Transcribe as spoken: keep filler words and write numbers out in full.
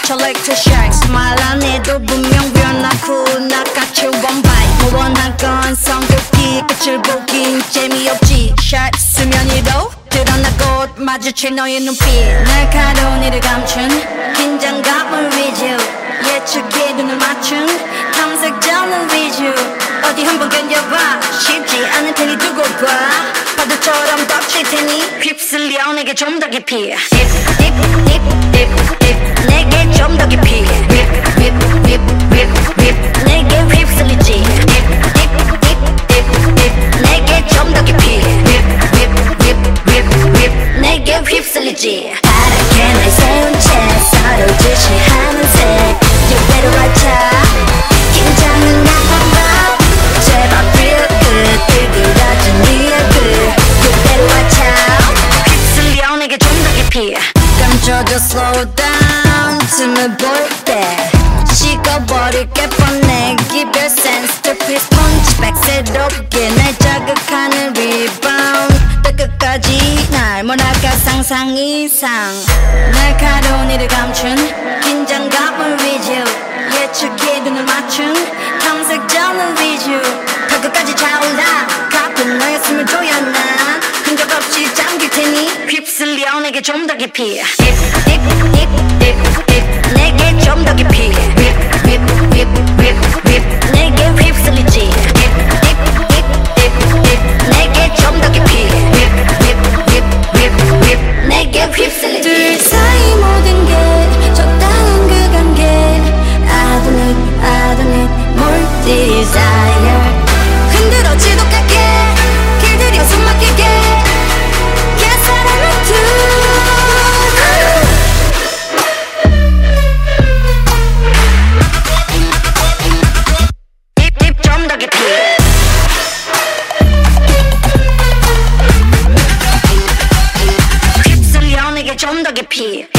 lecture shacks 말 안 해도 분명 변하고 나같이 one bite 뭐 원한 건 성급히 끝을 보긴 재미없지 샷 수면위로 드러나고 마주칠 너의 눈빛 날카로운 이를 감춘 긴장감을 위주 예측해 눈을 맞춘 탐색자는 위주 어디 한번 견뎌봐 쉽지 않을 테니 두고 봐 파도처럼 덮칠 테니 휩쓸려 내게 좀 더 깊이 Dip dip dip dip dip 내게 좀 더 깊이 Whip whip whip whip whip 내게 휩쓸리지 Dip dip dip dip dip 내게 좀 더 깊이 Whip whip whip whip whip 내게 휩쓸리지 파랗게 날 세운 채 서로 주시하는 색 You better watch out 긴장은 나빠봐 제발 real good 일그러진 네 얼굴 You better watch out 휩쓸려 내게 좀 더 깊이 감춰줘 slow down 틈을 볼 때 식어버릴게 뻔해 Give your sense to please punch back 새롭게 날 자극하는 rebound 끝까지 날 몰아가 상상 이상 날카로운 이를 감춘 긴장감을 위주 예측해 눈을 맞춘 탐색자는 위주 더 끝까지 차올라 가쁜 너의 숨을 조여나 흔적 없이 잠길 테니 휩쓸려 내게 좀 더 깊이 Dip dip dip dip dip 내게 좀 더 깊이 Whip whip whip whip whip 내게 휩쓸리지 Dip dip dip dip dip 내게 좀 더 깊이 Whip whip whip whip whip 내게 휩쓸리지 둘 사이 모든 게 적당한 그 관계 I don't need I don't need more desire 흔들어 지독하게 길들여 숨 막히게 사랑을 두 딥 딥 좀 더 깊이 휩쓸려 내게 좀 더 깊이